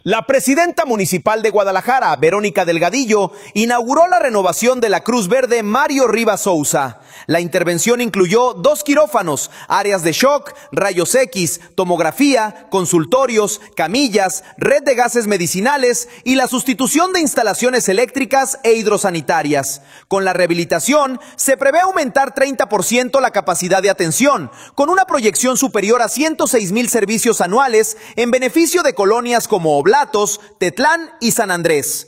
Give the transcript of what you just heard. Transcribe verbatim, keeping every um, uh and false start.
La presidenta municipal de Guadalajara, Verónica Delgadillo, inauguró la renovación de la Cruz Verde Mario Rivas Sousa. La intervención incluyó dos quirófanos, áreas de shock, rayos X, tomografía, consultorios, camillas, red de gases medicinales y la sustitución de instalaciones eléctricas e hidrosanitarias. Con la rehabilitación, se prevé aumentar treinta por ciento la capacidad de atención, con una proyección superior a ciento seis mil servicios anuales en beneficio de colonias como Oblatos, Tetlán y San Andrés.